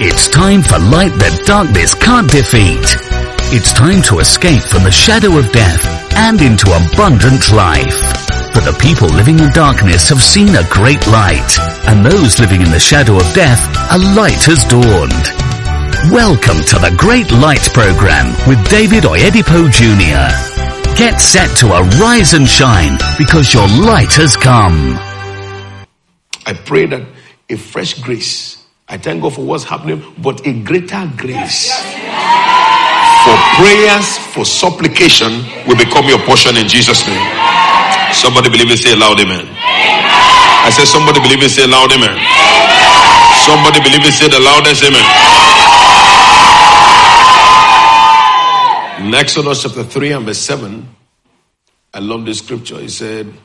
It's time for light that darkness can't defeat. It's time to escape from the shadow of death and into abundant life. For the people living in darkness have seen a great light, and those living in the shadow of death, a light has dawned. Welcome to the Great Light Program with David Oyedepo Jr. Get set to arise and shine because your light has come. I pray that a fresh grace, I thank God for what's happening, but a greater grace for prayers, for supplication will become your portion in Jesus' name. Somebody believe it, say loud amen. I said somebody believe it, say loud amen. Somebody believe it, say the loudest amen. In Exodus chapter 3 and verse 7, I love this scripture. He said,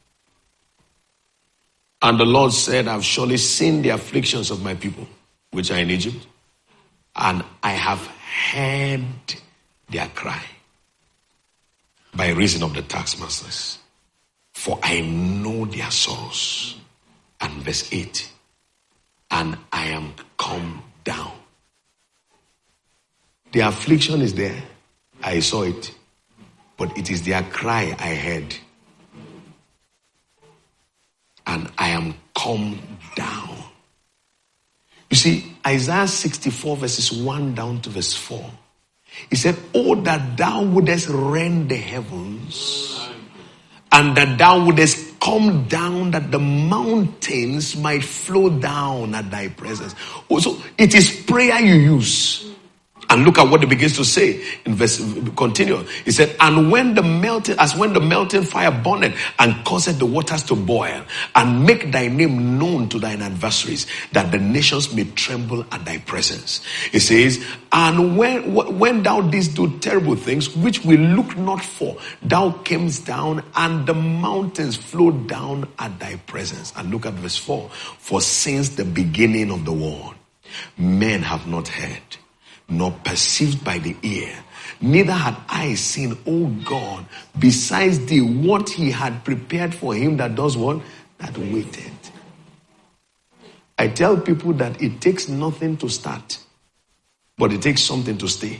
and the Lord said, I've surely seen the afflictions of my people, which are in Egypt, and I have heard their cry by reason of the taskmasters, for I know their sorrows. And verse 8, and I am come down. The affliction is there. I saw it. But it is their cry I heard. And I am come down. You see, Isaiah 64 verses 1 down to verse 4. He said, oh, that thou wouldest rend the heavens, and that thou wouldest come down, that the mountains might flow down at thy presence. Oh, so it is prayer you use. And look at what it begins to say in verse, continue. He said, and when the melting fire burneth and causeth the waters to boil, and make thy name known to thine adversaries, that the nations may tremble at thy presence. It says, and when thou didst do terrible things, which we look not for, thou camest down, and the mountains flowed down at thy presence. And look at verse 4. For since the beginning of the world, men have not heard, nor perceived by the ear, neither had I seen, O God, besides thee, what he had prepared for him that does what? That waited. I tell people that it takes nothing to start, but it takes something to stay.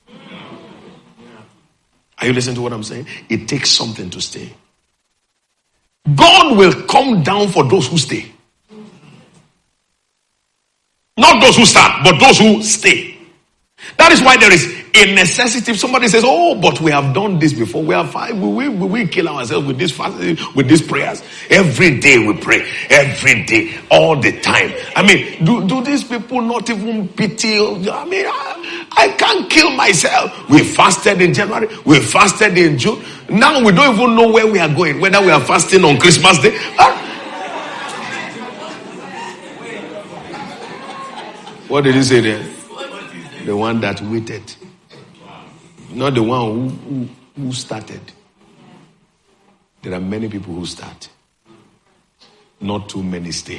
Are you listening to what I'm saying? It takes something to stay. God will come down for those who stay. Not those who start, but those who stay. That is why there is a necessity. If somebody says, oh, but we have done this before. We have we kill ourselves with this fasting, with these prayers. Every day we pray. Every day. All the time. I mean, do these people not even pity? I mean, I can't kill myself. We fasted in January. We fasted in June. Now we don't even know where we are going. Whether we are fasting on Christmas Day. What did he say there? The one that waited. Not the one who started. There are many people who start. Not too many stay.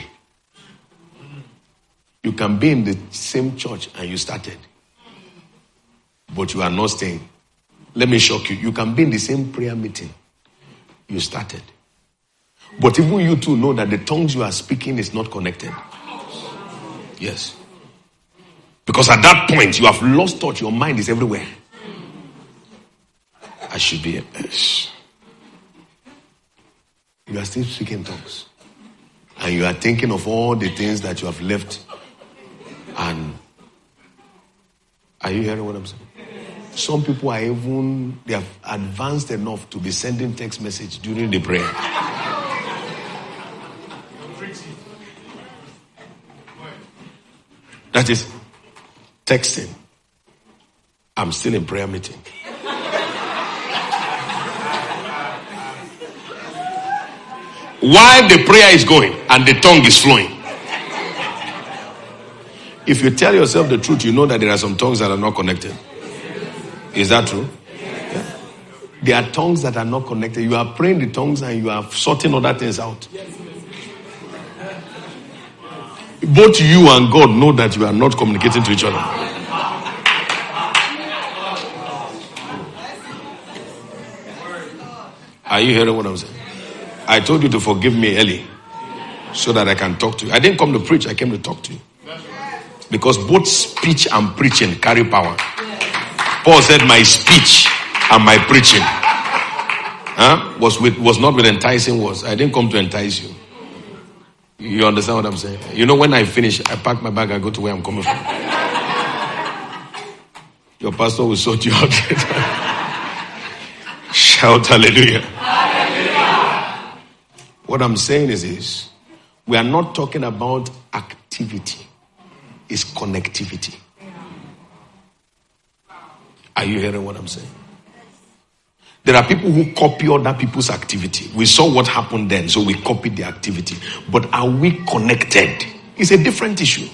You can be in the same church and you started, but you are not staying. Let me shock you. You can be in the same prayer meeting. You started. But even you too know that the tongues you are speaking is not connected. Yes. Because at that point, you have lost touch. Your mind is everywhere. I should be a mess. You are still speaking tongues. And you are thinking of all the things that you have left. And are you hearing what I'm saying? Some people are they have advanced enough to be sending text message during the prayer. That is texting. I'm still in prayer meeting. While the prayer is going and the tongue is flowing. If you tell yourself the truth, you know that there are some tongues that are not connected. Is that true? Yeah. There are tongues that are not connected. You are praying the tongues and you are sorting other things out. Both you and God know that you are not communicating to each other. Are you hearing what I'm saying? I told you to forgive me early so that I can talk to you. I didn't come to preach, I came to talk to you. Because both speech and preaching carry power. Paul said, my speech and my preaching was not with enticing words. I didn't come to entice you. You understand what I'm saying? You know, when I finish, I pack my bag, I go to where I'm coming from. Your pastor will sort you out. Shout hallelujah. Hallelujah. What I'm saying is this. We are not talking about activity. It's connectivity. Are you hearing what I'm saying? There are people who copy other people's activity. We saw what happened then, so we copied the activity. But are we connected? It's a different issue.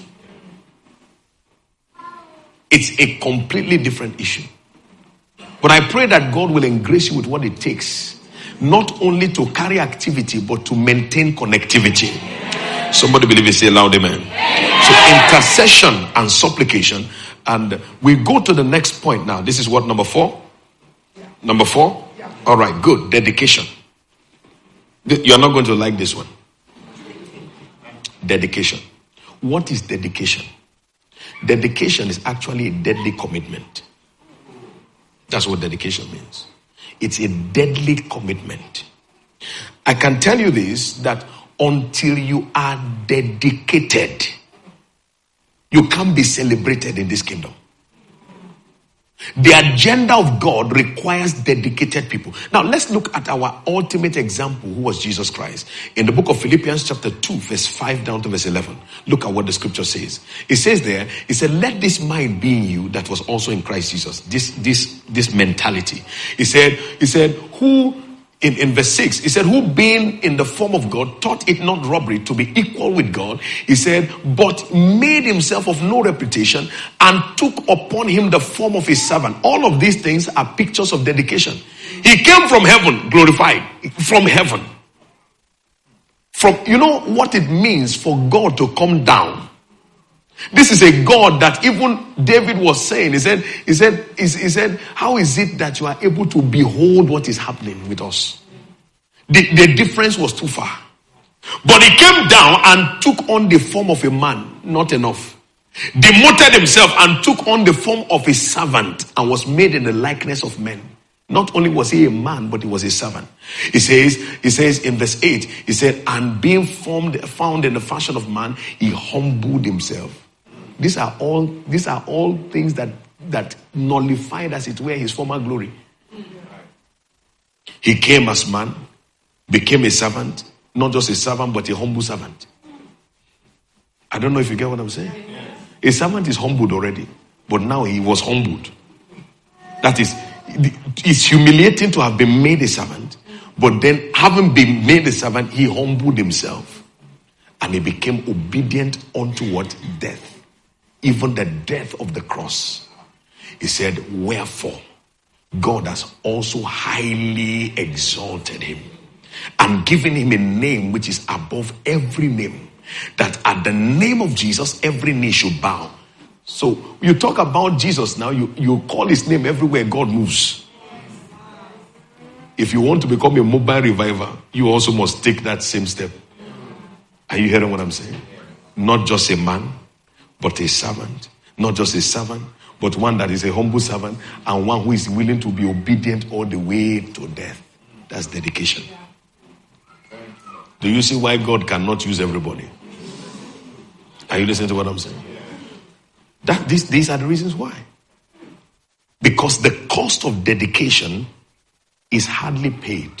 It's a completely different issue. But I pray that God will engrace you with what it takes, not only to carry activity, but to maintain connectivity. Somebody believe it, say loud amen. So intercession and supplication. And we go to the next point now. This is what, number 4? Number 4? All right, good. Dedication. You're not going to like this one. Dedication. What is dedication? Dedication is actually a deadly commitment. That's what dedication means. It's a deadly commitment. I can tell you this, that until you are dedicated, you can't be celebrated in this kingdom. The agenda of God requires dedicated people. Now let's look at our ultimate example, who was Jesus Christ. In the book of Philippians chapter 2, verse 5 down to verse 11. Look at what the scripture says. It says there, it said, let this mind be in you that was also in Christ Jesus. This mentality. He said, who, in verse 6, he said, who being in the form of God, thought it not robbery to be equal with God. He said, but made himself of no reputation and took upon him the form of his servant. All of these things are pictures of dedication. He came from heaven, glorified, from heaven. You know what it means for God to come down? This is a God that even David was saying. He said, how is it that you are able to behold what is happening with us? The difference was too far. But he came down and took on the form of a man. Not enough. Demoted himself and took on the form of a servant and was made in the likeness of men. Not only was he a man, but he was a servant. He says in verse 8, he said, and being found in the fashion of man, he humbled himself. These are all things that nullified, as it were, his former glory. He came as man, became a servant, not just a servant, but a humble servant. I don't know if you get what I'm saying. A servant is humbled already, but now he was humbled. That is, it's humiliating to have been made a servant, but then having been made a servant, he humbled himself. And he became obedient unto what? Death. Even the death of the cross. He said, wherefore God has also highly exalted him and given him a name which is above every name, that at the name of Jesus every knee should bow. So you talk about Jesus now, you call his name everywhere God moves. If you want to become a mobile reviver, you also must take that same step. Are you hearing what I'm saying? Not just a man, but a servant. Not just a servant, but one that is a humble servant, and one who is willing to be obedient all the way to death. That's dedication. Do you see why God cannot use everybody? Are you listening to what I'm saying? These are the reasons why. Because the cost of dedication is hardly paid.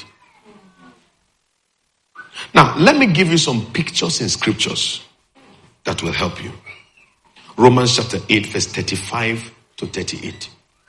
Now, let me give you some pictures in scriptures that will help you. Romans chapter 8, verse 35 to 38.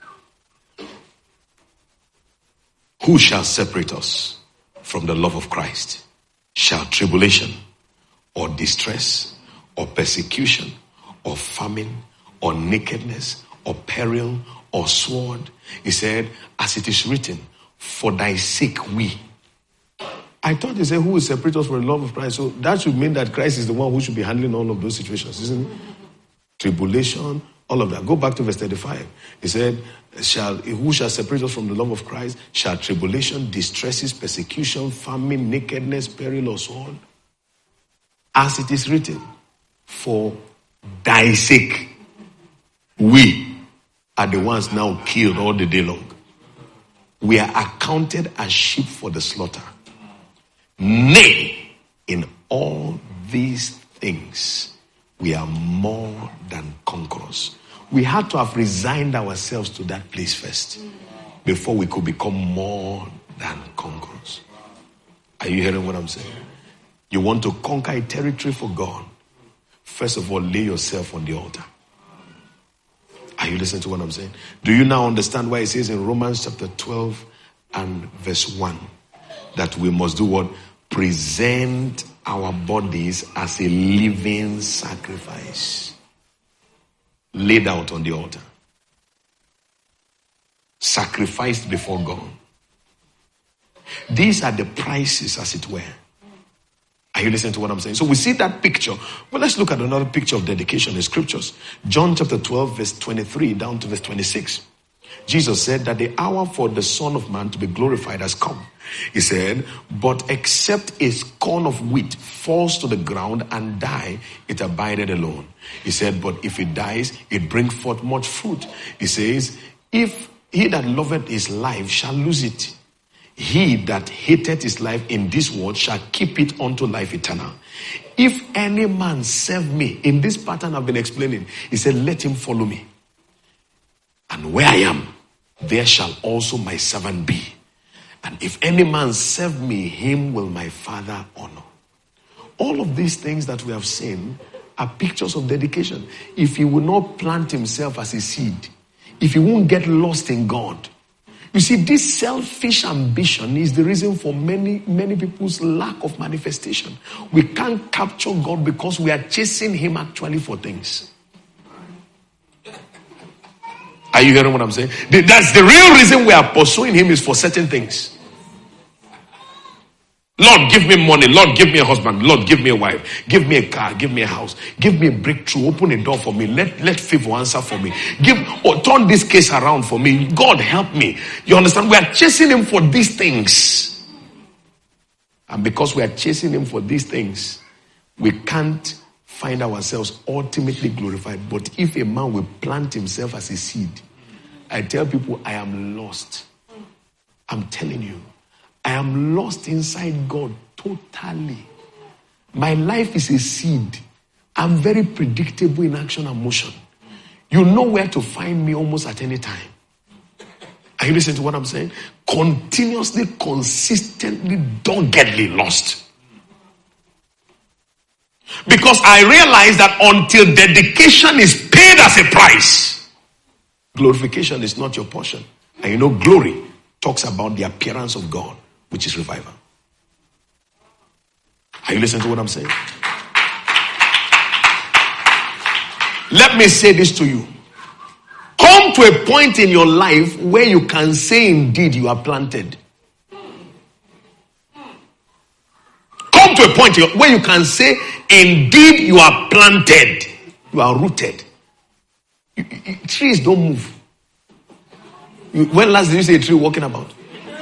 Who shall separate us from the love of Christ? Shall tribulation, or distress, or persecution, or famine, or nakedness, or peril, or sword? He said, as it is written, for thy sake we. I thought he said, who will separate us from the love of Christ? So that should mean that Christ is the one who should be handling all of those situations, isn't it? Tribulation, all of that. Go back to verse 35. He said, who shall separate us from the love of Christ? Shall tribulation, distresses, persecution, famine, nakedness, peril, or sword? As it is written, for thy sake, we are the ones now killed all the day long. We are accounted as sheep for the slaughter. Nay, in all these things, we are more than conquerors. We had to have resigned ourselves to that place first before we could become more than conquerors. Are you hearing what I'm saying? You want to conquer a territory for God, first of all, lay yourself on the altar. Are you listening to what I'm saying? Do you now understand why it says in Romans chapter 12 and verse 1 that we must do what? Present our bodies as a living sacrifice, laid out on the altar, sacrificed before God. These are the prices, as it were. Are you listening to what I'm saying? So we see that picture. Well, let's look at another picture of dedication in scriptures. John chapter 12 verse 23 down to verse 26. Jesus said that the hour for the Son of Man to be glorified has come. He said, but except a corn of wheat falls to the ground and die, it abideth alone. He said, but if it dies, it brings forth much fruit. He says, if he that loveth his life shall lose it, he that hateth his life in this world shall keep it unto life eternal. If any man serve me, in this pattern I've been explaining, he said, let him follow me. And where I am, there shall also my servant be. And if any man serve me, him will my Father honor. All of these things that we have seen are pictures of dedication. If he will not plant himself as a seed, if he won't get lost in God. You see, this selfish ambition is the reason for many people's lack of manifestation. We can't capture God because we are chasing him actually for things. Are you hearing what I'm saying? That's the real reason we are pursuing him, is for certain things. Lord, give me money. Lord, give me a husband. Lord, give me a wife. Give me a car. Give me a house. Give me a breakthrough. Open a door for me. Let favor answer for me. Turn this case around for me. God, help me. You understand? We are chasing him for these things. And because we are chasing him for these things, we can't find ourselves ultimately glorified. But if a man will plant himself as a seed, I tell people, I am lost. I'm telling you. I am lost inside God totally. My life is a seed. I'm very predictable in action and motion. You know where to find me almost at any time. Are you listening to what I'm saying? Continuously, consistently, doggedly lost. Because I realize that until dedication is paid as a price, glorification is not your portion. And you know, glory talks about the appearance of God, which is revival. Are you listening to what I'm saying? Let me say this to you. Come to a point in your life where you can say indeed you are planted. Come to a point where you can say indeed you are planted. You are rooted. Trees don't move. When last did you see a tree walking about?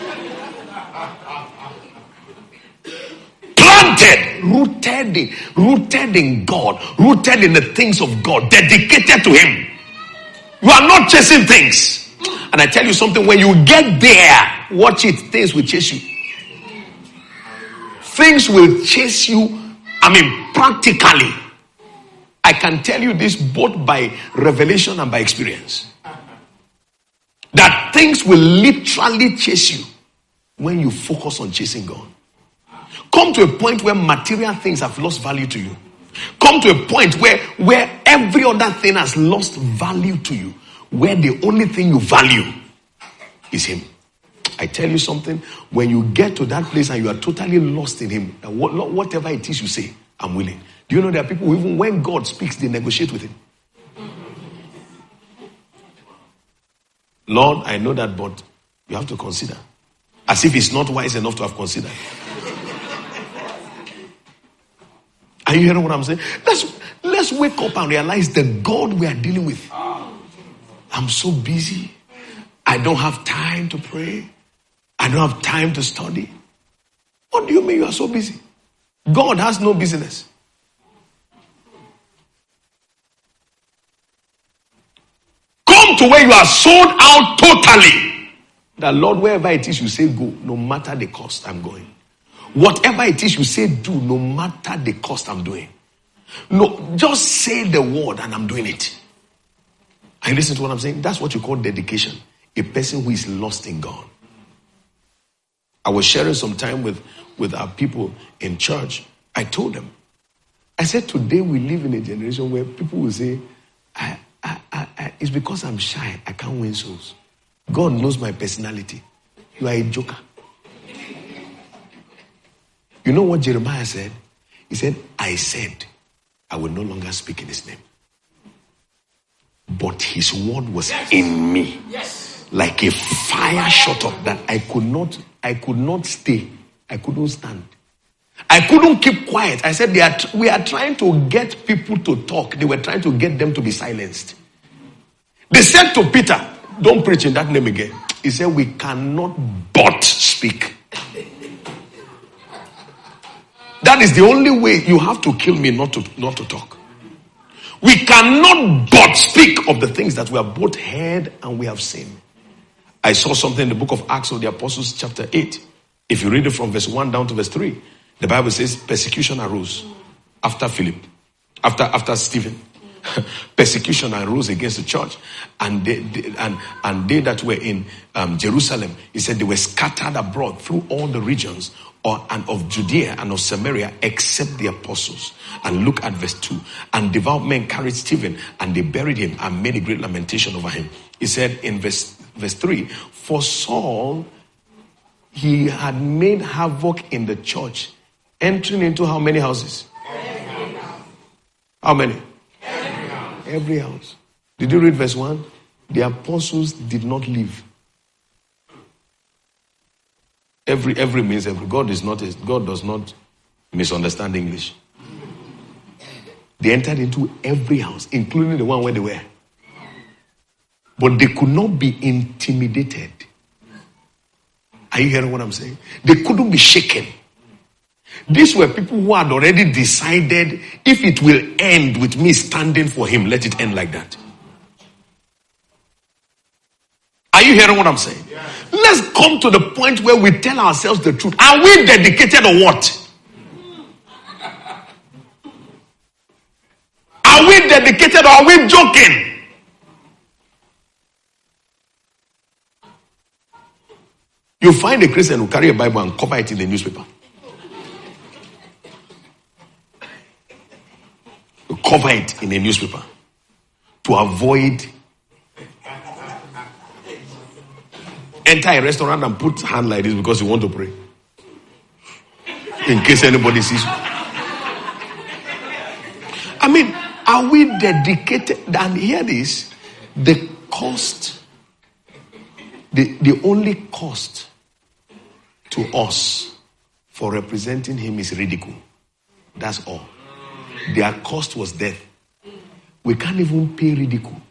Planted, rooted in God, rooted in the things of God, dedicated to him. You are not chasing things. And I tell you something, when you get there, watch it, things will chase you. Things will chase you, practically. I can tell you this both by revelation and by experience. That things will literally chase you when you focus on chasing God. Come to a point where material things have lost value to you. Come to a point where every other thing has lost value to you. Where the only thing you value is him. I tell you something, when you get to that place and you are totally lost in him, whatever it is you say, I'm willing. Do you know there are people who, even when God speaks, they negotiate with him? Lord, I know that, but you have to consider. As if it's not wise enough to have considered. Are you hearing what I'm saying? Let's wake up and realize the God we are dealing with. I'm so busy. I don't have time to pray. I don't have time to study. What do you mean you are so busy? God has no business. to where you are sold out totally. That Lord, wherever it is you say go, no matter the cost, I'm going. Whatever it is you say do, no matter the cost, I'm doing. No, just say the word and I'm doing it. Are you listening to what I'm saying? That's what you call dedication. A person who is lost in God. I was sharing some time with our people in church. I told them, I said, today we live in a generation where people will say, it's because I'm shy, I can't win souls. God knows my personality. You are a joker. You know what Jeremiah said? He said, I said, I will no longer speak in his name. But his word was in me. Like a fire shut up that I could not stay. I couldn't stand. I couldn't keep quiet. I said, we are trying to get people to talk. They were trying to get them to be silenced. They said to Peter, don't preach in that name again. He said, we cannot but speak. That is the only way. You have to kill me not to talk. We cannot but speak of the things that we have both heard and we have seen. I saw something in the book of Acts of the Apostles chapter 8. If you read it from verse 1 down to verse 3, the Bible says persecution arose after Philip, after Stephen. Persecution arose against the church, and they that were in Jerusalem, he said they were scattered abroad through all the regions and of Judea and of Samaria, except the apostles. And look at verse 2. And devout men carried Stephen, and they buried him and made a great lamentation over him. He said in verse 3, for Saul, he had made havoc in the church, entering into how many houses? How many? Every house. Did you read verse 1? The apostles did not leave. Every means every. God does not misunderstand English. They entered into every house, including the one where they were. But they could not be intimidated. Are you hearing what I'm saying? They couldn't be shaken. These were people who had already decided, if it will end with me standing for him, let it end like that. Are you hearing what I'm saying? Yeah. Let's come to the point where we tell ourselves the truth. Are we dedicated or what? Are we dedicated or are we joking? You find a Christian who carry a Bible and cover it in the newspaper. You cover it in a newspaper to avoid. Enter a restaurant and put hand like this because you want to pray. In case anybody sees you. I mean, are we dedicated? And hear this. The cost, the only cost to us for representing him is ridicule. That's all. Their cost was death. We can't even pay ridicule.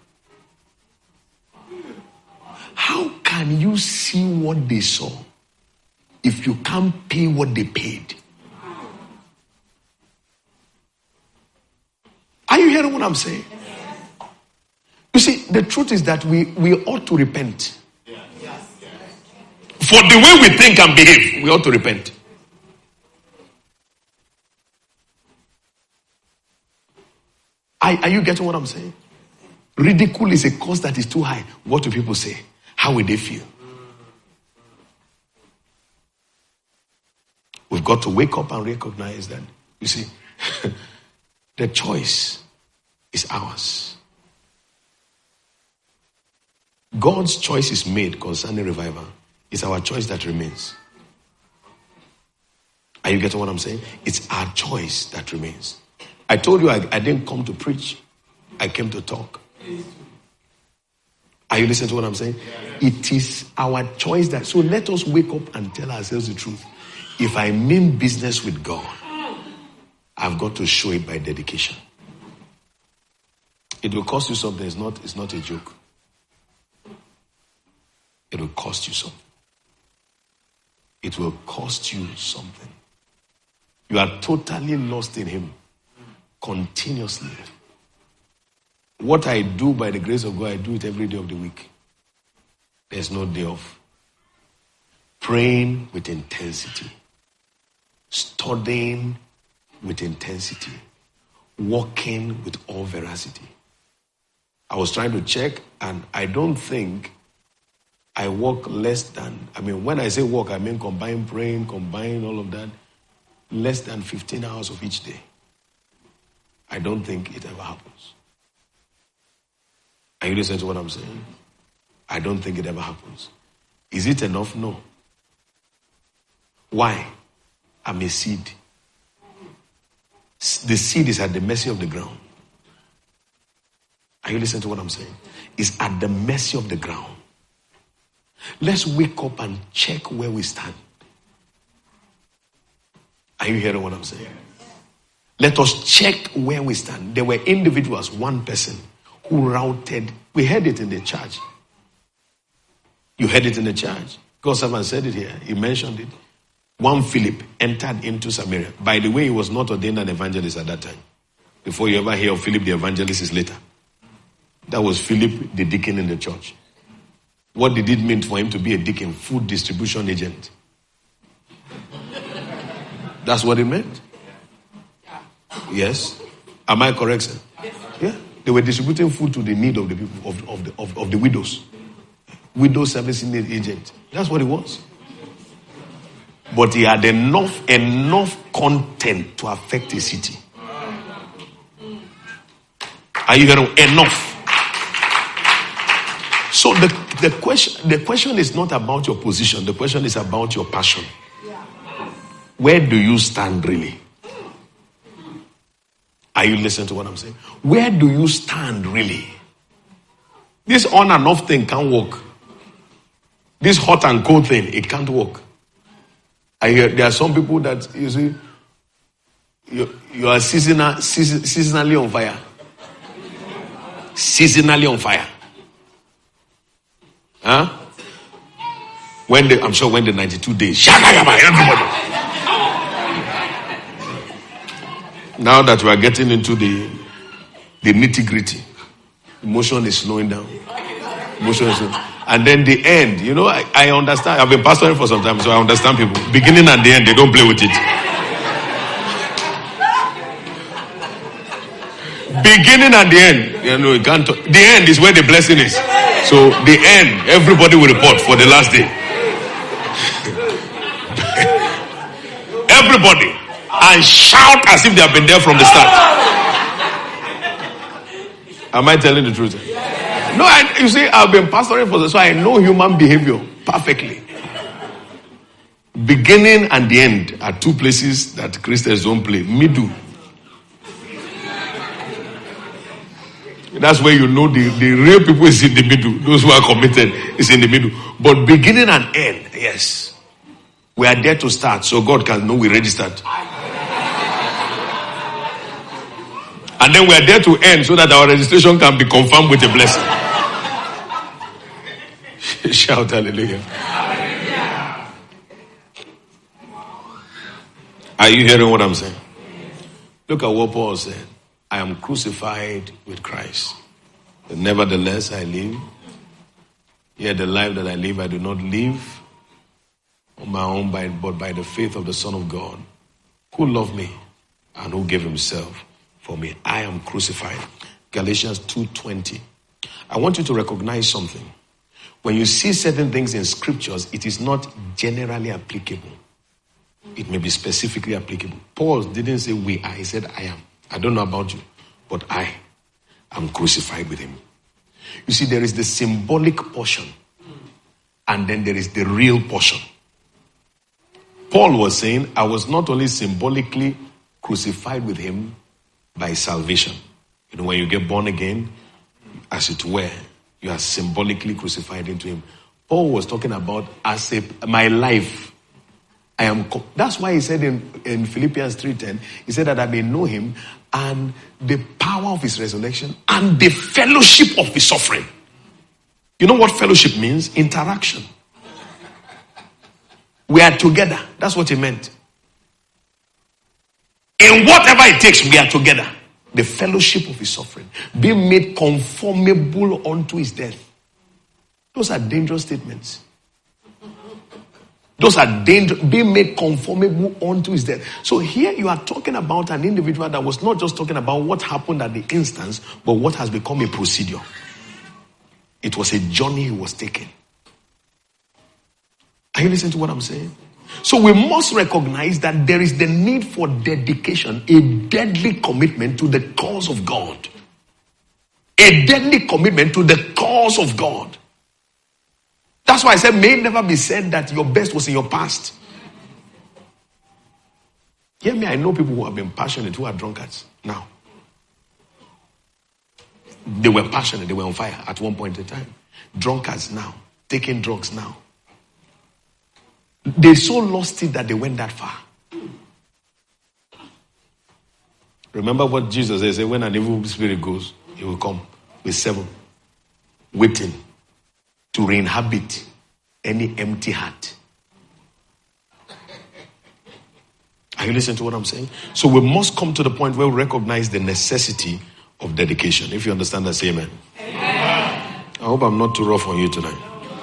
How can you see what they saw if you can't pay what they paid? Are you hearing what I'm saying? You see, the truth is that we ought to repent. For the way we think and behave, we ought to repent. Are you getting what I'm saying? Ridicule is a cost that is too high. What do people say? How will they feel? We've got to wake up and recognize that, you see, the choice is ours. God's choice is made concerning revival. It's our choice that remains. Are you getting what I'm saying? It's our choice that remains. I told you I didn't come to preach. I came to talk. Are you listening to what I'm saying? It is our choice that. So let us wake up and tell ourselves the truth. If I mean business with God, I've got to show it by dedication. It will cost you something. It's not a joke. It will cost you something. It will cost you something. You are totally lost in him. Continuously. What I do by the grace of God, I do it every day of the week. There's no day off. Praying with intensity. Studying with intensity. Walking with all veracity. I was trying to check, and I don't think I walk less than, when I say walk, I mean combine praying, combine all of that, less than 15 hours of each day. I don't think it ever happens. Are you listening to what I'm saying? I don't think it ever happens. Is it enough? No. Why? I'm a seed. The seed is at the mercy of the ground. Are you listening to what I'm saying? It's at the mercy of the ground. Let's wake up and check where we stand. Are you hearing what I'm saying? Let us check where we stand. There were individuals, one person, who routed. We heard it in the church. You heard it in the church. God's servant said it here. He mentioned it. One Philip entered into Samaria. By the way, he was not ordained an evangelist at that time. Before you ever hear of Philip the evangelist is later. That was Philip the deacon in the church. What did it mean for him to be a deacon? Food distribution agent. That's what it meant. Yes. Am I correct, sir? Yeah. They were distributing food to the need of the people, of the widows. Widow servicing agent. That's what it was. But he had enough content to affect a city. Are you hearing? Enough. So the question is not about your position. The question is about your passion. Where do you stand really? Are you listening to what I'm saying? Where do you stand really? This on and off thing can't work. This hot and cold thing, it can't work. I hear there are some people that, you see, you are seasonally on fire. Seasonally on fire. Huh? I'm sure when the 92 days, everybody. Now that we are getting into the nitty-gritty, emotion is slowing down. And then the end, I understand. I've been pastoring for some time, so I understand people. Beginning and the end, they don't play with it. Beginning and the end, you can't. The end is where the blessing is. So the end, everybody will report for the last day. Everybody. And shout as if they have been there from the start. Am I telling the truth? No, you see, I've been pastoring for this, so I know human behavior perfectly. Beginning and the end are two places that Christians don't play. Middle. That's where you know the real people is in the middle. Those who are committed is in the middle. But beginning and end, yes. We are there to start, so God can know we registered. And then we are there to end so that our registration can be confirmed with a blessing. Shout hallelujah. Hallelujah. Are you hearing what I'm saying? Look at what Paul said. I am crucified with Christ. But nevertheless I live. Yet the life that I live, I do not live on my own, but by the faith of the Son of God, who loved me and who gave himself for me. I am crucified. Galatians 2:20. I want you to recognize something. When you see certain things in scriptures, it is not generally applicable. It may be specifically applicable. Paul didn't say we are. He said I am. I don't know about you, but I am crucified with him. You see, there is the symbolic portion, and then there is the real portion. Paul was saying, I was not only symbolically crucified with him by salvation. When you get born again, as it were, you are symbolically crucified into him. Paul was talking about my life. That's why he said in Philippians 3:10, he said that I may know him and the power of his resurrection and the fellowship of his suffering. You know what fellowship means? Interaction. We are together. That's what he meant. In whatever it takes, we are together. the fellowship of his suffering, being made conformable unto his death. Those are dangerous statements. Those are being made conformable unto his death. So here you are talking about an individual that was not just talking about what happened at the instance, but what has become a procedure. It was a journey he was taking. Are you listening to what I'm saying? So we must recognize that there is the need for dedication, a deadly commitment to the cause of God. A deadly commitment to the cause of God. That's why I said, may it never be said that your best was in your past. Hear me, I know people who have been passionate, who are drunkards now. They were passionate, they were on fire at one point in time. Drunkards now, taking drugs now. They so lost it that they went that far. Remember what Jesus said, when an evil spirit goes, he will come with 7, waiting to re-inhabit any empty heart. Are you listening to what I'm saying? So we must come to the point where we recognize the necessity of dedication. If you understand that, say amen. Amen. I hope I'm not too rough on you tonight.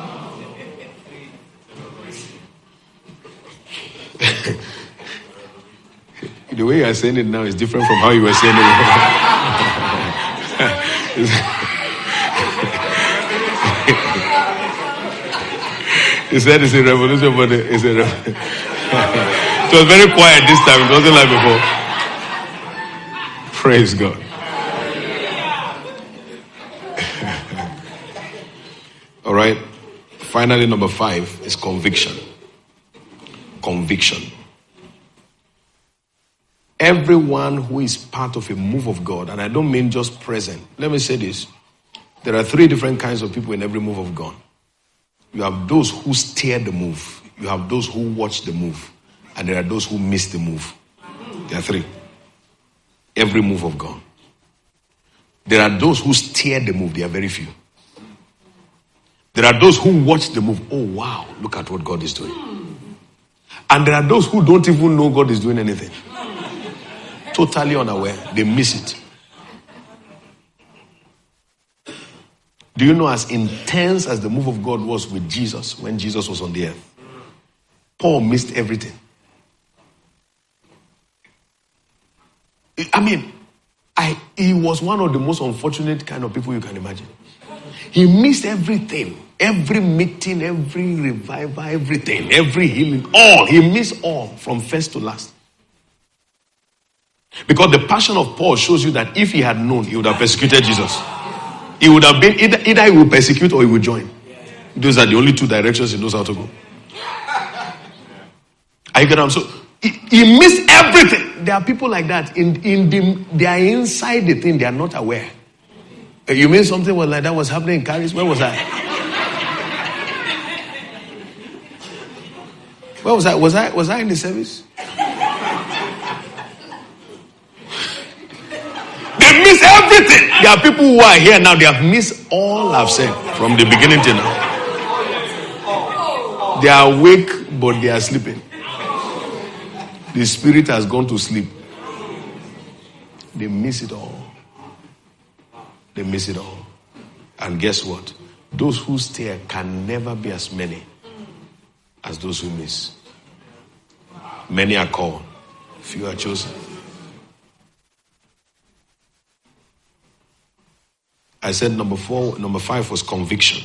The way you are saying it now is different from how you were saying it. He said it's a revolution, but it's a revolution. It was very quiet this time. It wasn't like before. Praise God. All right. Finally, number 5 is conviction. Conviction. Everyone who is part of a move of God, and I don't mean just present. Let me say this. There are 3 different kinds of people in every move of God. You have those who steer the move. You have those who watch the move. And there are those who miss the move. There are 3. Every move of God. There are those who steer the move. There are very few. There are those who watch the move. Oh, wow, look at what God is doing. And there are those who don't even know God is doing anything. Totally unaware. They miss it. Do you know, as intense as the move of God was with Jesus when Jesus was on the earth, Paul missed everything. I mean, he was one of the most unfortunate kind of people you can imagine. He missed everything. Every meeting, every revival, everything, every healing, all. He missed all from first to last. Because the passion of Paul shows you that if he had known, he would have persecuted Jesus. He would have been, either he will persecute or he will join. Those are the only 2 directions he knows how to go. Are you getting what I'm saying? So he missed everything. There are people like that. They are inside the thing, they are not aware. You mean something like that was happening in Caris? Where was I? Where was I? Was I in the service? They miss everything. There are people who are here now, they have missed all I've said from the beginning till now. They are awake, but they are sleeping. The spirit has gone to sleep. They miss it all. They miss it all. And guess what? Those who stay can never be as many as those who miss. Many are called, few are chosen. I said number 5 was conviction.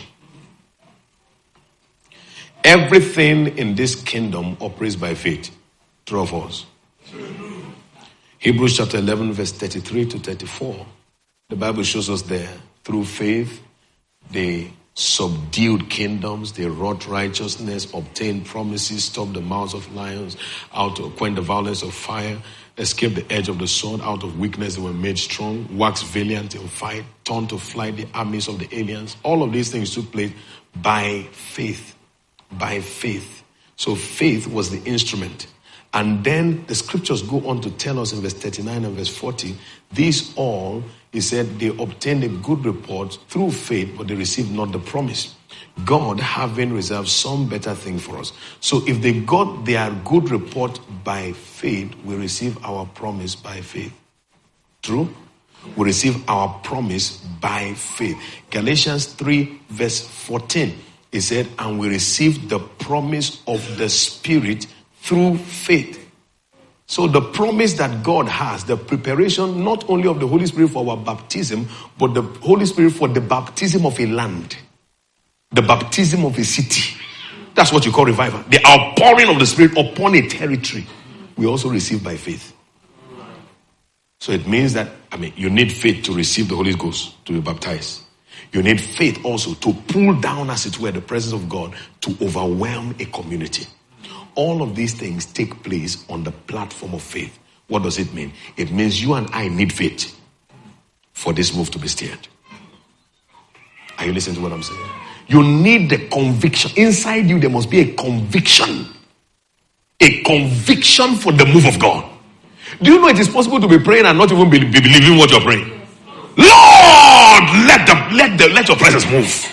Everything in this kingdom operates by faith. True of us. Hebrews chapter 11 verse 33 to 34. The Bible shows us there, through faith, they subdued kingdoms, they wrought righteousness, obtained promises, stopped the mouths of lions, quenched the violence of fire, escaped the edge of the sword, out of weakness they were made strong, waxed valiant in fight, turned to flight the armies of the aliens. All of these things took place by faith. By faith. So faith was the instrument. And then the scriptures go on to tell us in verse 39 and verse 40, these all, he said, they obtained a good report through faith, but they received not the promise. God having reserved some better thing for us. So if they got their good report by faith, we receive our promise by faith. True? We receive our promise by faith. Galatians 3 verse 14. It said, and we receive the promise of the Spirit through faith. So the promise that God has, the preparation not only of the Holy Spirit for our baptism, but the Holy Spirit for the baptism of a land, the baptism of a city. That's what you call revival. The outpouring of the Spirit upon a territory, we also receive by faith. So it means that, you need faith to receive the Holy Ghost, to be baptized. You need faith also to pull down, as it were, the presence of God to overwhelm a community. All of these things take place on the platform of faith. What does it mean? It means you and I need faith for this move to be steered. Are you listening to what I'm saying? You need the conviction. Inside you, there must be a conviction. A conviction for the move of God. Do you know it is possible to be praying and not even be believing what you're praying? Lord, let your presence move.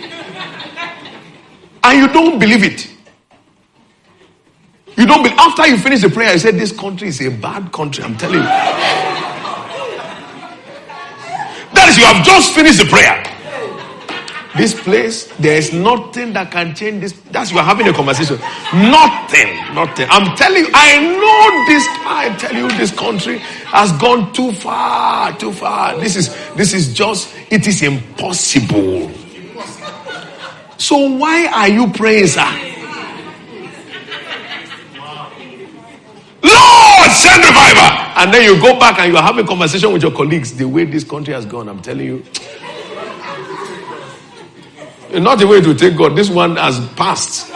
And you don't believe it. You don't believe. After you finish the prayer, you say, this country is a bad country. I'm telling you. That is, you have just finished the prayer. This place, there is nothing that can change this. That's, you are having a conversation. Nothing. I'm telling you, I tell you, this country has gone too far. This is just, it is impossible. So why are you praying, sir? Lord, send revival. And then you go back and you are having a conversation with your colleagues. The way this country has gone, I'm telling you. Not the way to take God. This one has passed.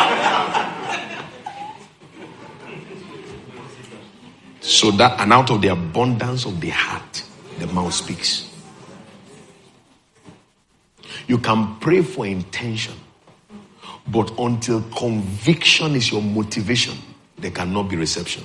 So that, and out of the abundance of the heart, the mouth speaks. You can pray for intention, but until conviction is your motivation, there cannot be reception.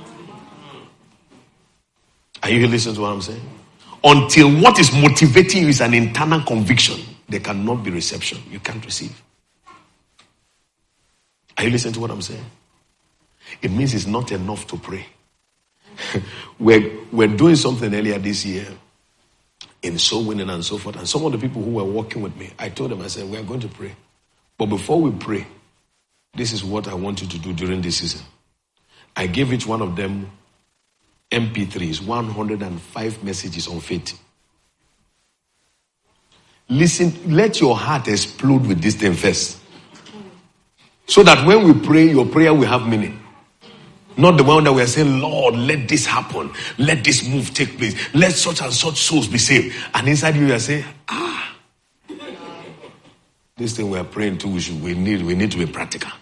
Are you listening to what I'm saying? Until what is motivating you is an internal conviction, there cannot be reception. You can't receive. Are you listening to what I'm saying? It means it's not enough to pray. We're doing something earlier this year in soul winning and so forth. And some of the people who were working with me, I told them, I said, we're going to pray. But before we pray, this is what I want you to do during this season. I gave each one of them MP3s, 105 messages on faith. Listen, let your heart explode with this thing first. So that when we pray, your prayer will have meaning. Not the one that we are saying, Lord, let this happen. Let this move take place. Let such and such souls be saved. And inside you are saying, this thing we are praying to, we need to be practical.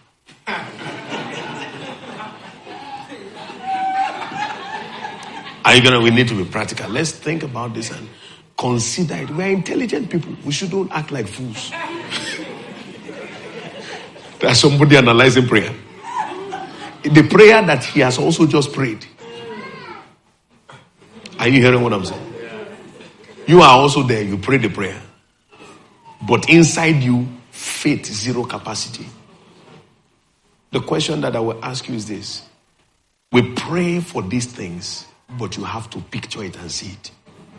We need to be practical. Let's think about this and consider it. We are intelligent people. We shouldn't act like fools. There's somebody analyzing prayer. The prayer that he has also just prayed. Are you hearing what I'm saying? You are also there. You pray the prayer. But inside you, faith, zero capacity. The question that I will ask you is this. We pray for these things, but you have to picture it and see it.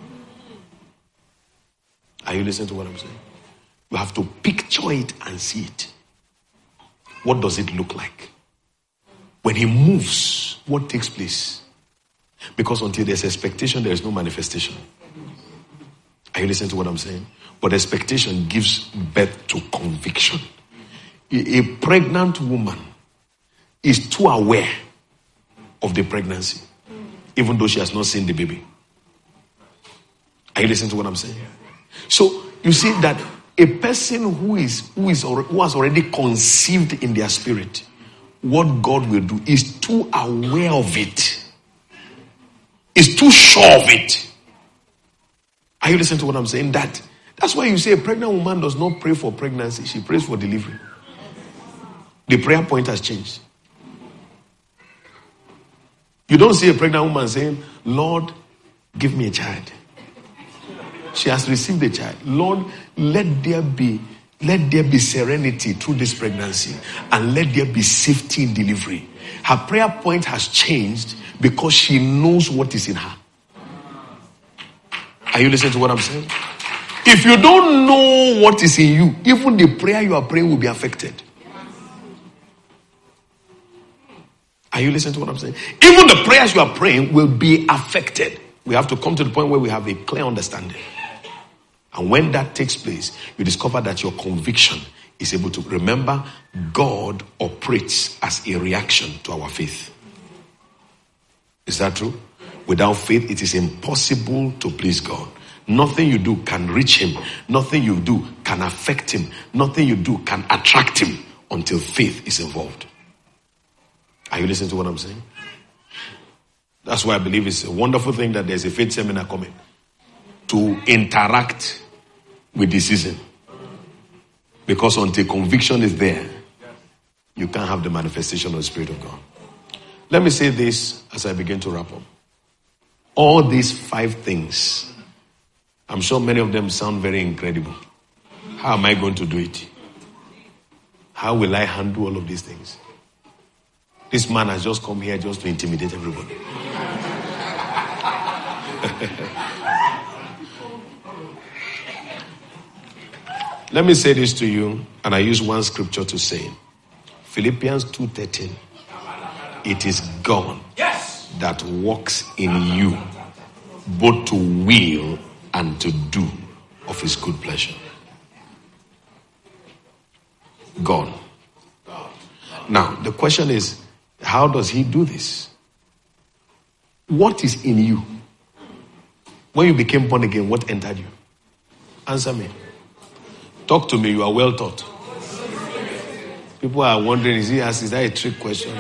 Are you listening to what I'm saying? You have to picture it and see it. What does it look like? When he moves, what takes place? Because until there's expectation, there is no manifestation. Are you listening to what I'm saying? But expectation gives birth to conviction. A pregnant woman is too aware of the pregnancy, even though she has not seen the baby. Are you listening to what I'm saying? So you see that a person who has already conceived in their spirit, what God will do is too aware of it, is too sure of it. Are you listening to what I'm saying? That's why you say a pregnant woman does not pray for pregnancy, she prays for delivery. The prayer point has changed. You don't see a pregnant woman saying, Lord, give me a child. She has received a child. Lord, let there be serenity through this pregnancy, and let there be safety in delivery. Her prayer point has changed because she knows what is in her. Are you listening to what I'm saying? If you don't know what is in you, even the prayer you are praying will be affected. Are you listening to what I'm saying? Even the prayers you are praying will be affected. We have to come to the point where we have a clear understanding. And when that takes place, you discover that your conviction is able to remember God operates as a reaction to our faith. Is that true? Without faith, it is impossible to please God. Nothing you do can reach him. Nothing you do can affect him. Nothing you do can attract him until faith is involved. Are you listening to what I'm saying? That's why I believe it's a wonderful thing that there's a faith seminar coming to interact with the season. Because until conviction is there, you can't have the manifestation of the Spirit of God. Let me say this as I begin to wrap up. All these 5 things, I'm sure many of them sound very incredible. How am I going to do it? How will I handle all of these things? This man has just come here just to intimidate everybody. Let me say this to you, and I use one scripture to say it. Philippians 2:13. It is God that works in you, both to will and to do of his good pleasure. God. Now, the question is, how does he do this? What is in you? When you became born again, what entered you? Answer me. Talk to me, you are well taught. People are wondering, is that a trick question?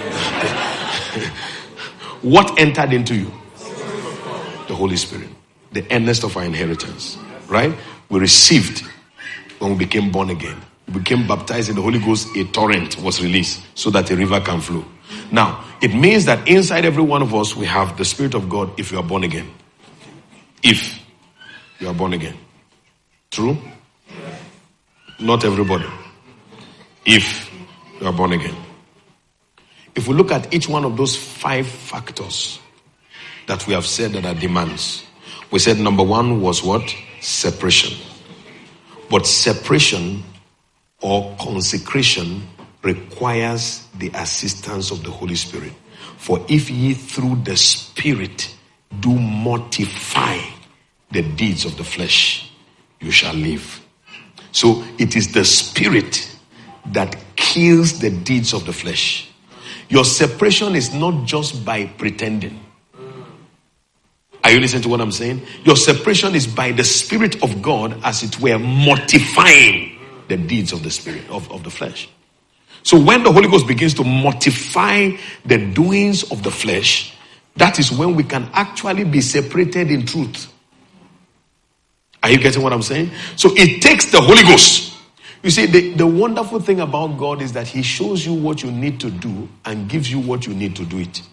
What entered into you? The Holy Spirit. The earnest of our inheritance. Right? We received when we became born again. We became baptized in the Holy Ghost, a torrent was released so that a river can flow. Now, it means that inside every one of us, we have the Spirit of God if you are born again. If you are born again. True? Not everybody. If you are born again. If we look at each one of those 5 factors that we have said that are demands, we said number 1 was what? Separation. But separation or consecration requires the assistance of the Holy Spirit. For if ye through the Spirit do mortify the deeds of the flesh, you shall live. So it is the Spirit that kills the deeds of the flesh. Your separation is not just by pretending. Are you listening to what I'm saying? Your separation is by the Spirit of God, as it were, mortifying the deeds of the spirit, of the flesh. So when the Holy Ghost begins to mortify the doings of the flesh, that is when we can actually be separated in truth. Are you getting what I'm saying? So it takes the Holy Ghost. You see, the wonderful thing about God is that he shows you what you need to do and gives you what you need to do it.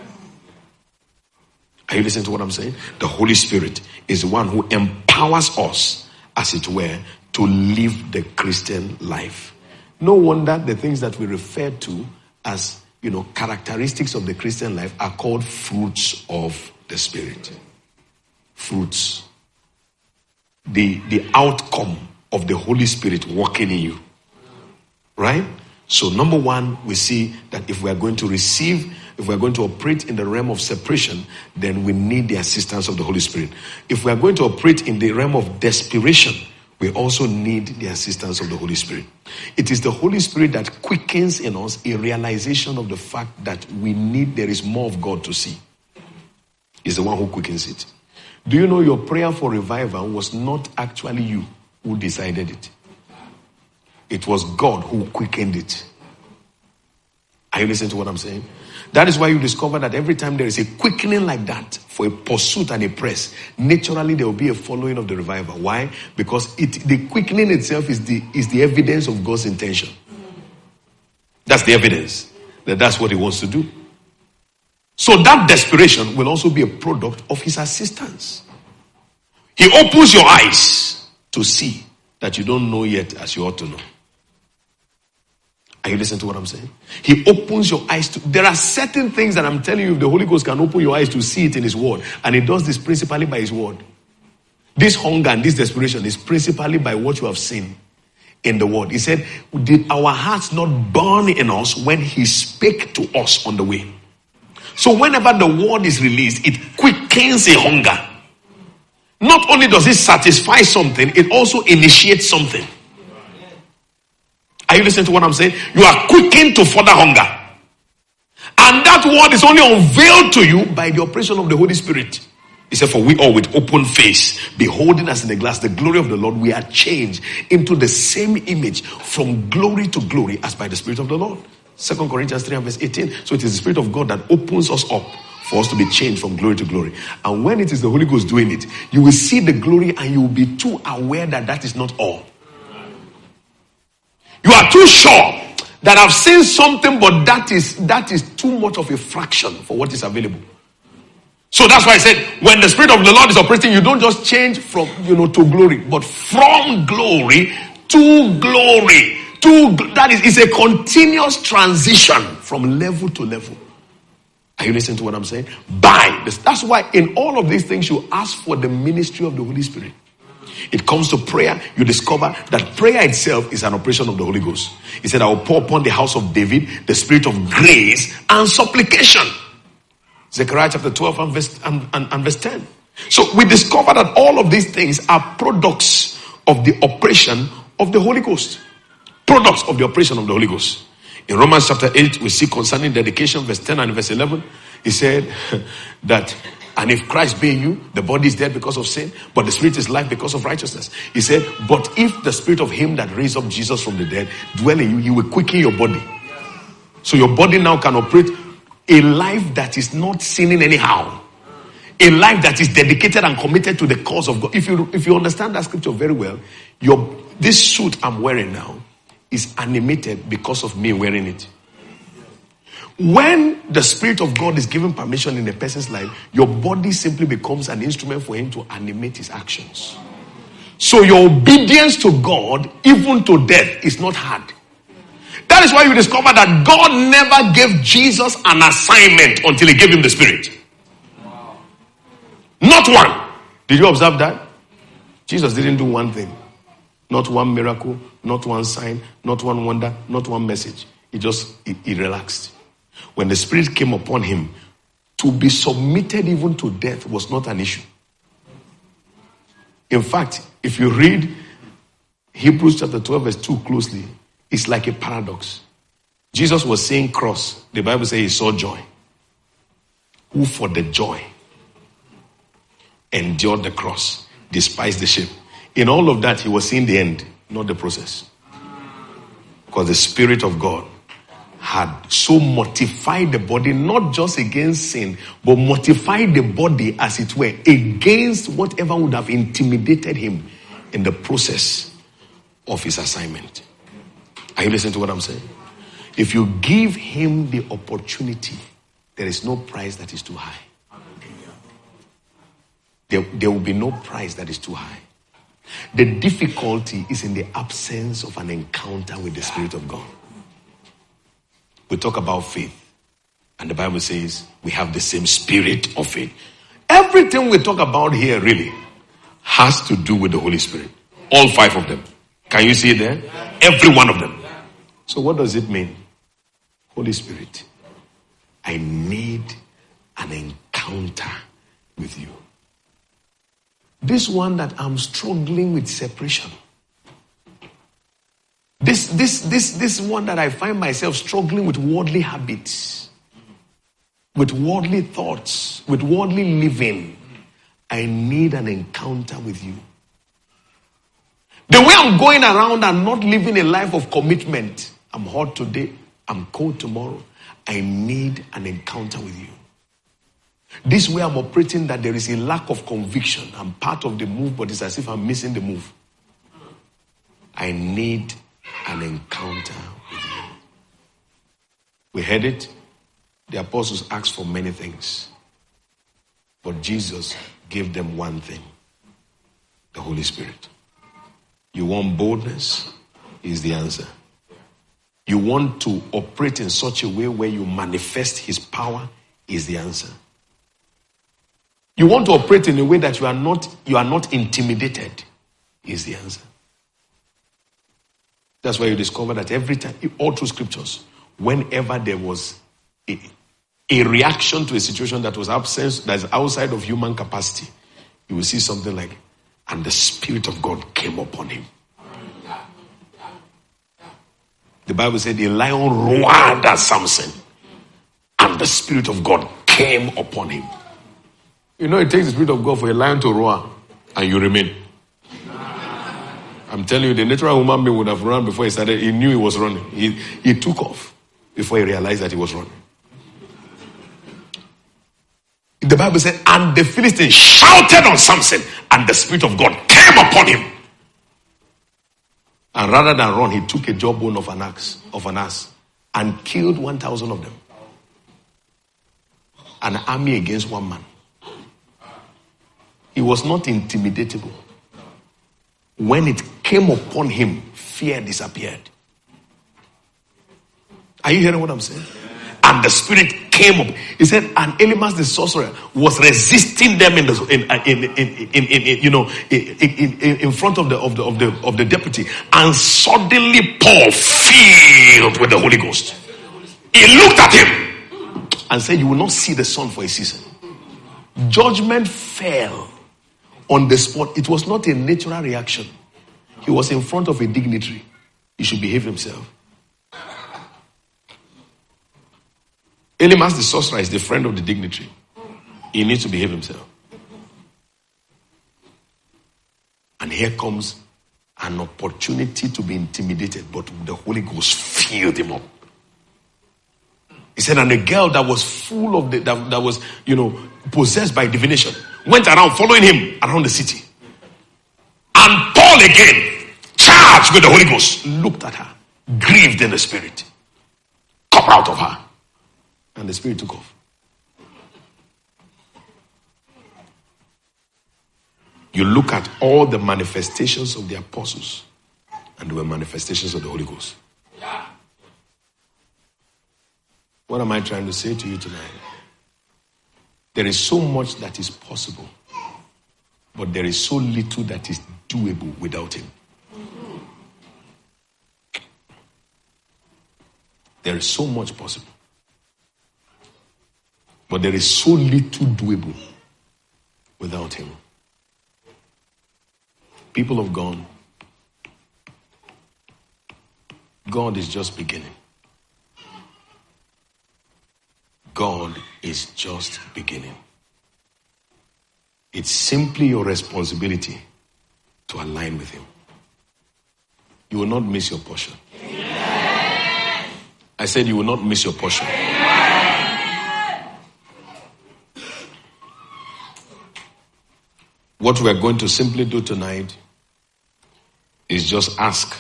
Are you listening to what I'm saying? The Holy Spirit is the one who empowers us, as it were, to live the Christian life. No wonder the things that we refer to as, characteristics of the Christian life are called fruits of the Spirit. Fruits. The outcome of the Holy Spirit working in you. Right? So number 1, we see that if we are going to operate in the realm of separation, then we need the assistance of the Holy Spirit. If we are going to operate in the realm of desperation, we also need the assistance of the Holy Spirit. It is the Holy Spirit that quickens in us a realization of the fact that there is more of God to see. It's the one who quickens it. Do you know your prayer for revival was not actually you who decided it? It was God who quickened it. Are you listening to what I'm saying? That is why you discover that every time there is a quickening like that for a pursuit and a press, naturally there will be a following of the revival. Why? Because the quickening itself is the evidence of God's intention. That's the evidence that that's what he wants to do. So that desperation will also be a product of his assistance. He opens your eyes to see that you don't know yet as you ought to know. Are you listening to what I'm saying? He opens your eyes to... There are certain things that I'm telling you, the Holy Ghost can open your eyes to see it in his word. And he does this principally by his word. This hunger and this desperation is principally by what you have seen in the word. He said, did our hearts not burn in us when he spake to us on the way? So whenever the word is released, it quickens a hunger. Not only does it satisfy something, it also initiates something. Are you listening to what I'm saying? You are quickened to further hunger. And that word is only unveiled to you by the operation of the Holy Spirit. He said, for we all with open face, beholding as in a glass the glory of the Lord, we are changed into the same image from glory to glory as by the Spirit of the Lord. 2 Corinthians 3 and verse 18. So it is the Spirit of God that opens us up for us to be changed from glory to glory. And when it is the Holy Ghost doing it, you will see the glory and you will be too aware that that is not all. You are too sure that I've seen something, but that is too much of a fraction for what is available. So that's why I said, when the Spirit of the Lord is operating, you don't just change from, to glory, but from glory to glory. That is a continuous transition from level to level. Are you listening to what I'm saying? By this. That's why in all of these things, you ask for the ministry of the Holy Spirit. It comes to prayer, you discover that prayer itself is an operation of the Holy Ghost. He said, I will pour upon the house of David the spirit of grace and supplication. Zechariah chapter 12 and verse 10. So we discover that all of these things are products of the operation of the Holy Ghost. Products of the operation of the Holy Ghost. In Romans chapter 8, we see concerning dedication, verse 10 and verse 11, he said that, and if Christ be in you, the body is dead because of sin, but the spirit is life because of righteousness. He said, but if the spirit of him that raised up Jesus from the dead dwell in you, he will quicken your body. So your body now can operate a life that is not sinning anyhow. A life that is dedicated and committed to the cause of God. If you understand that scripture very well, this suit I'm wearing now is animated because of me wearing it. When the Spirit of God is given permission in a person's life, your body simply becomes an instrument for him to animate his actions. So your obedience to God, even to death, is not hard. That is why you discover that God never gave Jesus an assignment until he gave him the Spirit. Not one. Did you observe that? Jesus didn't do one thing. Not one miracle, not one sign, not one wonder, not one message. He relaxed. When the Spirit came upon him, to be submitted even to death was not an issue. In fact, if you read Hebrews chapter 12 verse 2 closely, it's like a paradox. Jesus was saying cross. The Bible says he saw joy. Who for the joy endured the cross, despised the shame. In all of that, he was seeing the end, not the process. Because the Spirit of God had so mortified the body, not just against sin, but mortified the body, as it were, against whatever would have intimidated him in the process of his assignment. Are you listening to what I'm saying? If you give him the opportunity, there is no price that is too high. There will be no price that is too high. The difficulty is in the absence of an encounter with the Spirit of God. We talk about faith, and the Bible says we have the same spirit of faith. Everything we talk about here really has to do with the Holy Spirit. All 5 of them. Can you see it there? Every one of them. So what does it mean? Holy Spirit, I need an encounter with you. This one that I'm struggling with separation. This one that I find myself struggling with worldly habits, with worldly thoughts, with worldly living. I need an encounter with you. The way I'm going around and not living a life of commitment. I'm hot today, I'm cold tomorrow. I need an encounter with you. This way I'm operating that there is a lack of conviction. I'm part of the move, but it's as if I'm missing the move. I need an encounter with you. We heard it. The apostles asked for many things, but Jesus gave them one thing: the Holy Spirit. You want boldness? Is the answer. You want to operate in such a way where you manifest his power? Is the answer. You want to operate in a way that you are not intimidated, is the answer. That's why you discover that every time, all through scriptures, whenever there was a reaction to a situation that was outside of human capacity, you will see something like, and the Spirit of God came upon him. The Bible said a lion roared at Samson, and the Spirit of God came upon him. You know, it takes the Spirit of God for a lion to roar, and you remain. I'm telling you, the natural human being would have run before he started. He knew he was running. He took off before he realized that he was running. The Bible said, and the Philistines shouted on Samson, and the Spirit of God came upon him. And rather than run, he took a jawbone of an ass, and killed 1,000 of them. An army against one man. He was not intimidatable. When it came upon him, fear disappeared. Are you hearing what I'm saying? And the Spirit came up. He said, and Elymas the sorcerer was resisting them in front of the deputy, and suddenly Paul filled with the Holy Ghost. He looked at him and said, "You will not see the sun for a season." Judgment fell on the spot. It was not a natural reaction. He was in front of a dignitary. He should behave himself. Elymas the sorcerer is the friend of the dignitary. He needs to behave himself. And here comes an opportunity to be intimidated, but the Holy Ghost filled him up. He said, and a girl that was full of that was possessed by divination went around following him around the city. And Paul again, charged with the Holy Ghost, looked at her, grieved in the spirit, come out of her. And the Spirit took off. You look at all the manifestations of the apostles, and there were manifestations of the Holy Ghost. What am I trying to say to you tonight? There is so much that is possible, but there is so little that is doable without Him. There is so much possible, but there is so little doable without Him. People of God, God is just beginning. God is just beginning. It's simply your responsibility to align with Him. You will not miss your portion. Amen. I said you will not miss your portion. Amen. What we are going to simply do tonight is just ask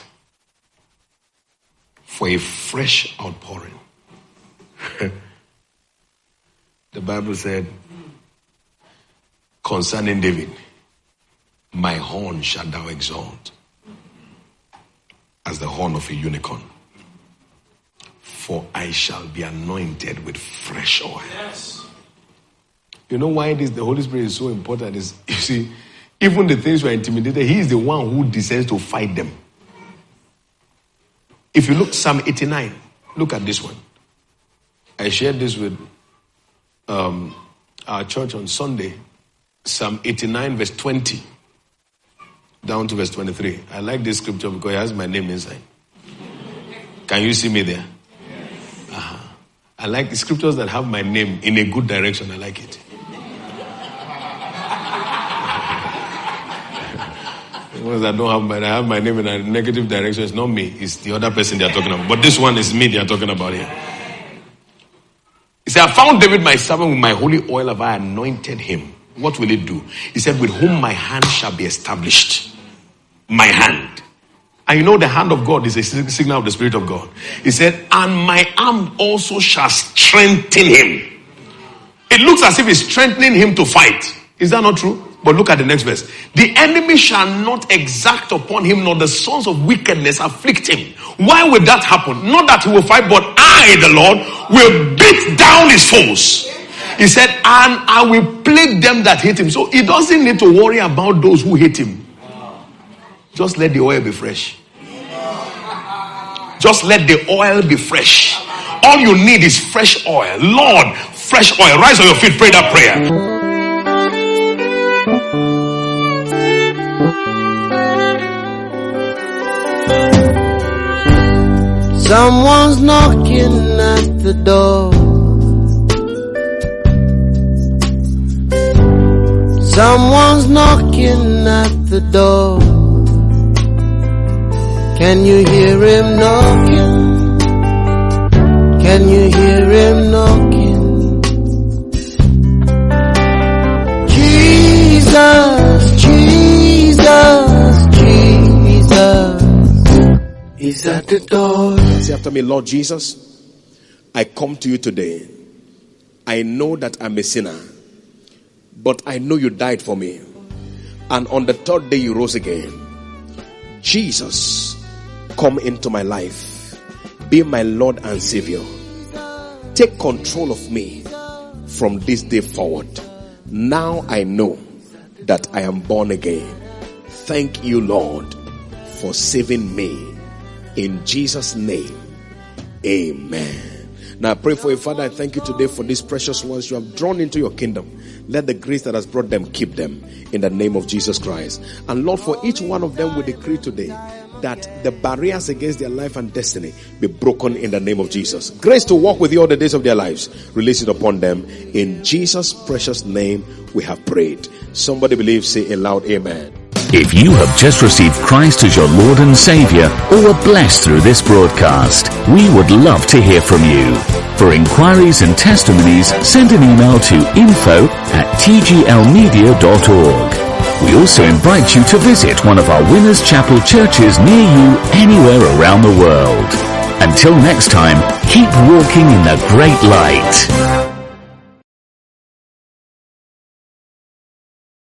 for a fresh outpouring. The Bible said concerning David, my horn shalt thou exalt as the horn of a unicorn, for I shall be anointed with fresh oil. Yes. You know why the Holy Spirit is so important? Is, you see, even the things you are intimidated, He is the one who decides to fight them. If you look Psalm 89, look at this one. I shared this with our church on Sunday. Psalm 89 verse 20 down to verse 23. I like this scripture because it has my name inside. Can you see me there? Uh-huh. I like the scriptures that have my name in a good direction. I like it. The ones that I have my name in a negative direction. It's not me. It's the other person they are talking about. But this one is me they are talking about here. He said, I found David my servant, with my holy oil have I anointed him. What will it do? He said, with whom my hand shall be established. My hand. And you know the hand of God is a signal of the Spirit of God. He said, and my arm also shall strengthen him. It looks as if he's strengthening him to fight. Is that not true? But look at the next verse. The enemy shall not exact upon him, nor the sons of wickedness afflict him. Why will that happen? Not that he will fight, but I, the Lord, will beat down his foes. He said, and I will plague them that hate him. So he doesn't need to worry about those who hate him. Just let the oil be fresh. Just let the oil be fresh. All you need is fresh oil. Lord, fresh oil. Rise on your feet, pray that prayer. Someone's knocking at the door. Someone's knocking at the door. Can you hear him knocking? Can you hear him knocking? Jesus, Jesus, Jesus is at the door. Say after me, Lord Jesus, I come to you today. I know that I'm a sinner, but I know you died for me. And on the third day you rose again. Jesus, come into my life. Be my Lord and Savior. Take control of me from this day forward. Now I know that I am born again. Thank you, Lord, for saving me. In Jesus' name, amen. Now I pray for you, Father. I thank you today for these precious ones you have drawn into your kingdom. Let the grace that has brought them keep them in the name of Jesus Christ. And Lord, for each one of them we decree today that the barriers against their life and destiny be broken in the name of Jesus. Grace to walk with you all the days of their lives. Release it upon them. In Jesus' precious name we have prayed. Somebody believe, say aloud, amen. If you have just received Christ as your Lord and Savior or were blessed through this broadcast, we would love to hear from you. For inquiries and testimonies, send an email to info@tglmedia.org. We also invite you to visit one of our Winners Chapel churches near you anywhere around the world. Until next time, keep walking in the great light.